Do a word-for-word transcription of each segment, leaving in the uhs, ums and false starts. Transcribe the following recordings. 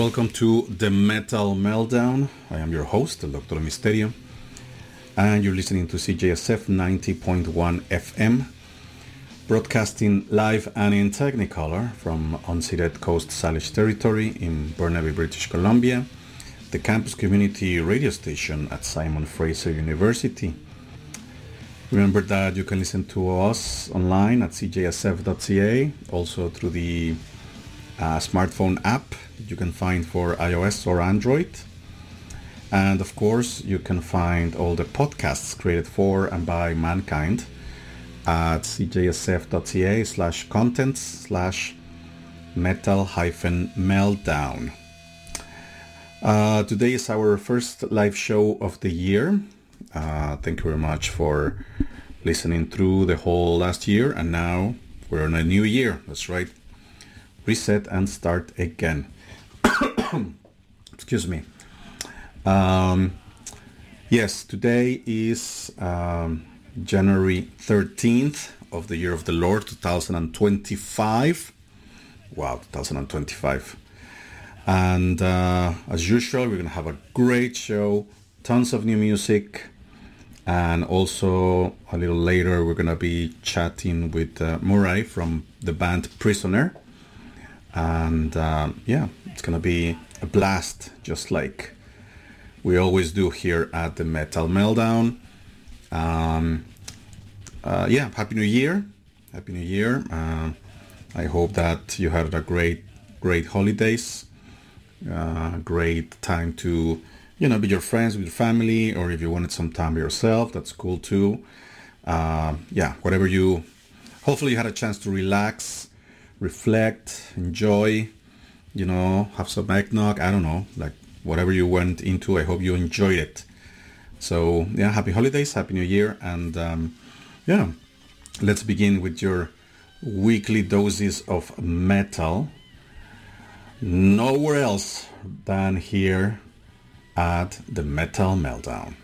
welcome to the Metal Meltdown. I am your host, El Doctor Misterio, and you're listening to C J S F ninety point one F M, broadcasting live and in Technicolor from unceded Coast Salish territory in Burnaby, British Columbia, the campus community radio station at Simon Fraser University. Remember that you can listen to us online at c j s f dot c a, also through the uh, smartphone app you can find for iOS or Android. And of course, you can find all the podcasts created for and by mankind at c j s f dot c a slash contents slash metal hyphen meltdown. Uh, today is our first live show of the year. Uh, thank you very much for listening through the whole last year, and now we're in a new year. That's right. Reset and start again. Excuse me. Um, yes, today is um, January thirteenth of the year of the Lord, two thousand twenty-five. Wow, two thousand twenty-five. And uh, as usual, we're going to have a great show, tons of new music, and also a little later we're going to be chatting with uh, Murray from the band Prisoner. And um, yeah, it's going to be a blast, just like we always do here at the Metal Meltdown. Um, uh, yeah, Happy New Year. Happy New Year. Uh, I hope that you had a great, great holidays. Uh, great time to, you know, be your friends, with your family, or if you wanted some time by yourself, that's cool too. Uh, yeah, whatever you, hopefully you had a chance to relax, reflect, enjoy, you know, have some eggnog, I don't know, like whatever you went into, I hope you enjoyed it. So yeah, happy holidays, happy new year, and um, yeah, let's begin with your weekly doses of metal. Nowhere else than here at the Metal Meltdown.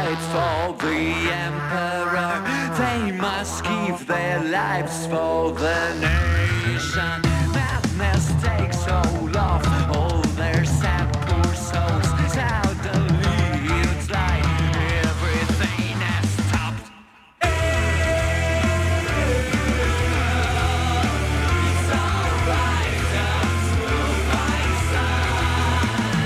fight for the emperor. They must give their lives for the nation. Madness takes hold of all their sad poor souls. Suddenly it's like everything has stopped. It's alright, just move my son.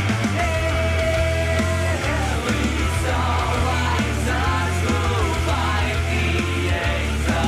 It's alright, just move my creator.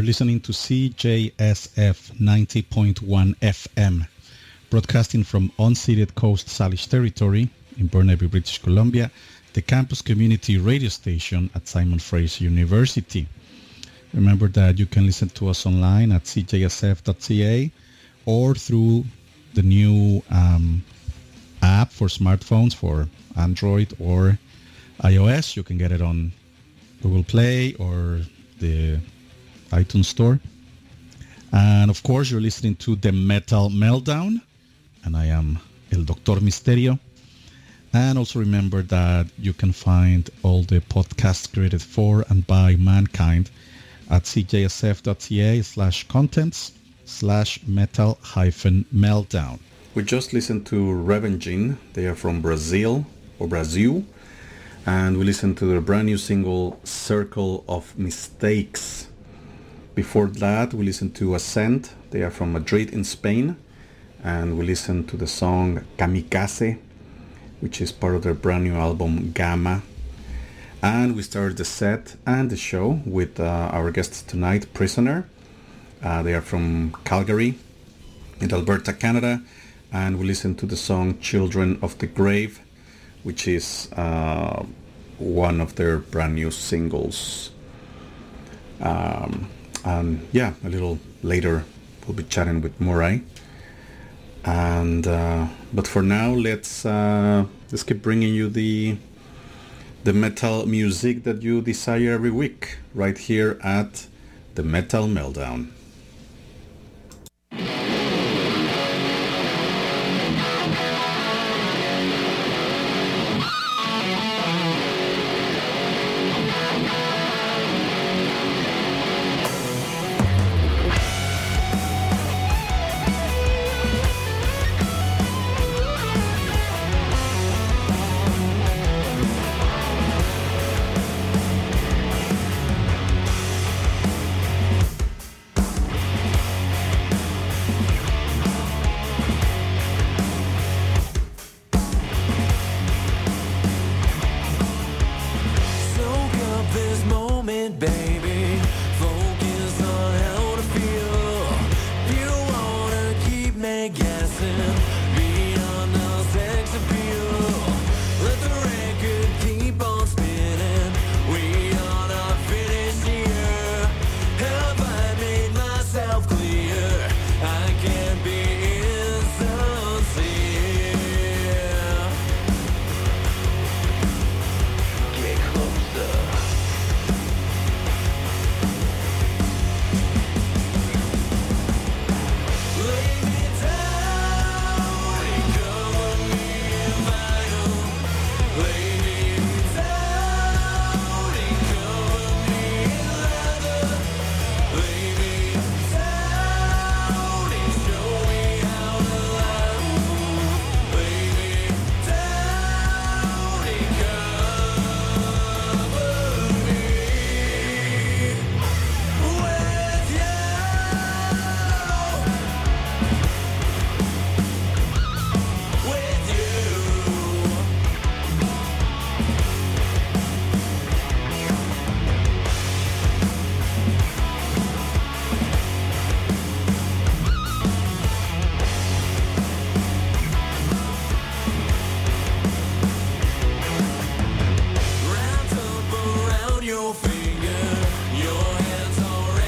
listening to C J S F ninety point one F M, broadcasting from unceded Coast Salish territory in Burnaby, British Columbia, the campus community radio station at Simon Fraser University. Remember that you can listen to us online at c j s f dot c a or through the new um, app for smartphones for Android or iOS. You can get it on Google Play or the iTunes Store. And of course, you're listening to The Metal Meltdown, and I am El Doctor Misterio. And also remember that you can find all the podcasts created for and by mankind at c j s f dot c a slash contents slash metal hyphen meltdown. We just listened to Revengine. They are from Brazil, or Brazil. And we listened to their brand new single, Circle of Mistakes. Before that, we listened to Ascent. They are from Madrid in Spain. And we listened to the song Kamikaze, which is part of their brand new album, Gamma. And we started the set and the show with uh, our guests tonight, Prisoner. Uh, they are from Calgary in Alberta, Canada. And we listened to the song Children of the Grave, which is uh, one of their brand new singles. Um, and yeah, a little later we'll be chatting with Moray. And uh, but for now, let's uh, let's keep bringing you the the metal music that you desire every week, right here at The Metal Meltdown.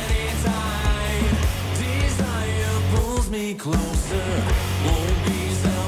Closer, won't be so